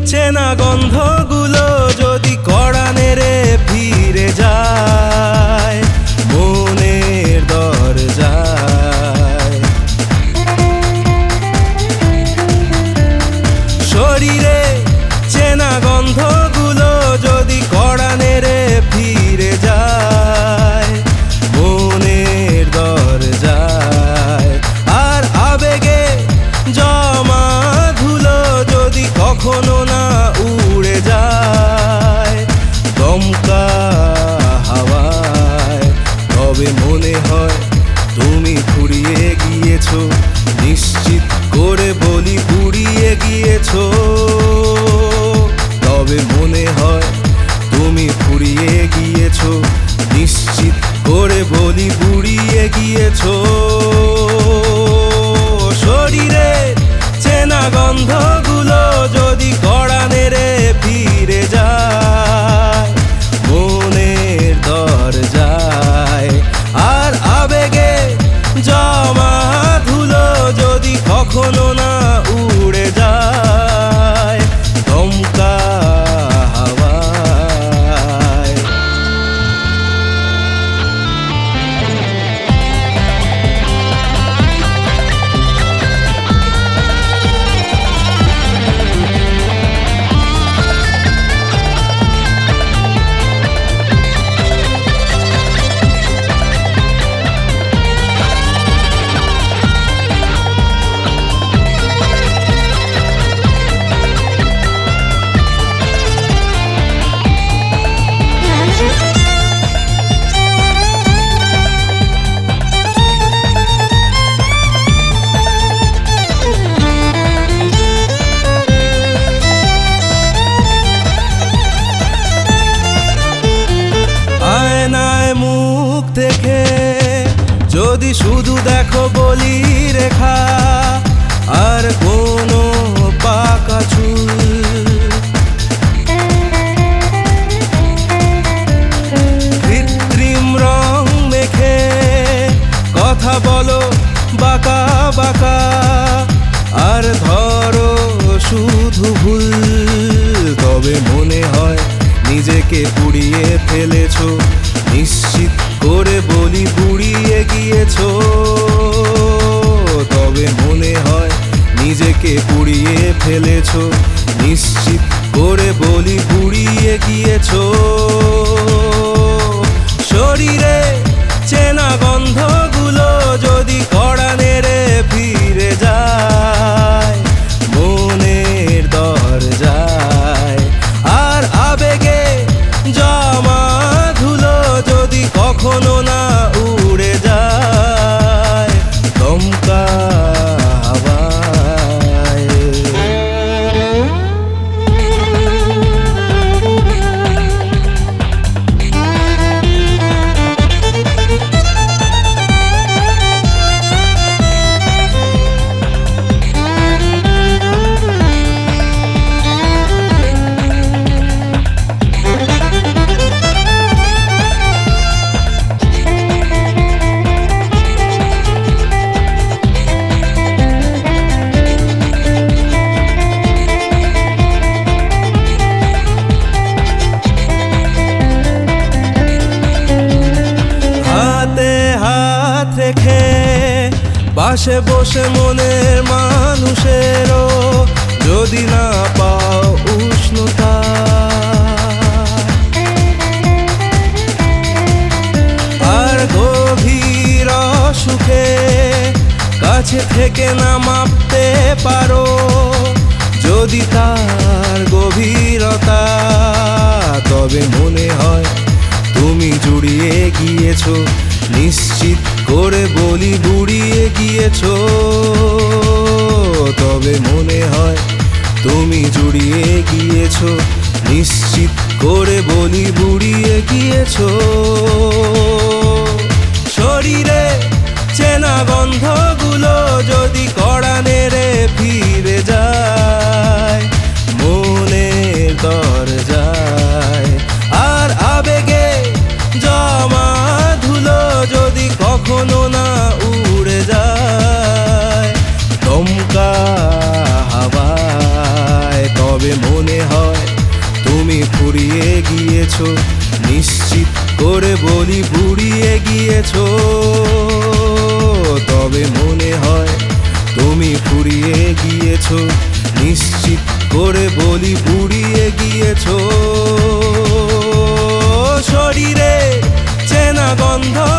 চেনা গন্ধগুলো যদি কড়ানেরে ফিরে যায় মনের দরজায়, শরীরে চেনা গন্ধগুলো যদি কড়ানেরে ফিরে যায় মনের দরজায়, আর আবেগে জমা ধুলো যদি কখনো না উড়ে যায় দমকা হাওয়ায়, তবে মনে হয় তুমি ফুরিয়ে গিয়েছো, নিশ্চিত করে বলি ফুরিয়ে গিয়েছো। তবে মনে হয় তুমি ফুরিয়ে গিয়েছো, নিশ্চিত করে বলি ফুরিয়ে গিয়েছো। শরীরের চেনা গন্ধগুলো যদি কড়ানেরে ফিরে যায় মনের দরজায়, আর আবেগে জমা ধুলো যদি কখনো না উড়ে যায় দমকা হাওয়ায়। দেখে যদি শুধু দেখো বলি রেখা আর কোনো পাকা চুল, কৃত্রিম রং মেখে কথা বলো বাঁকা বাঁকা, আর ধরো শুধু ভুল, তবে মনে হয় নিজেকে পুড়িয়ে ফেলেছো, নিশ্চিত করে বলি পুড়িয়ে গিয়েছো। তবে মনে হয় নিজেকে পুড়িয়ে ফেলেছো, নিশ্চিত করে বলি পুড়িয়ে গিয়েছো। শরীরে চেনা গন্ধগুলো যদি কড়ানেরে ফিরে যায় মনের দরজায়, আর আবেগে জমা ধুলো যদি কখনো না উড়ে যায় দমকা হাওয়ায়। রেখে পাশে বসে মনের মানুষেরও যদি না পাও উষ্ণতা, আর গভীর সুখে কাছে থেকে না মাপতে পারো যদি তার গভীরতা, তবে মনে হয় তুমি জুড়িয়ে গিয়েছো, নিশ্চিত করে বলি বুড়িয়ে গিয়েছো। তবে মনে হয় তুমি জুড়িয়ে গিয়েছো, নিশ্চিত করে বলি বুড়িয়ে গিয়েছো। শরীরে চেনা গন্ধগুলো যদি কড়ানেরে ফিরে যায় মনের দরজায়, আর আবেগে জমা ধুলো যদি কখনো না উড়ে যায় দমকা হাওয়ায়, তবে মনে গিয়েছো, নিশ্চিত করে বলি বুড়িয়ে গিয়েছো। তবে মনে হয় তুমি ফুরিয়ে গিয়েছো, নিশ্চিত করে বলি বুড়িয়ে গিয়েছো। শরীরে চেনা গন্ধ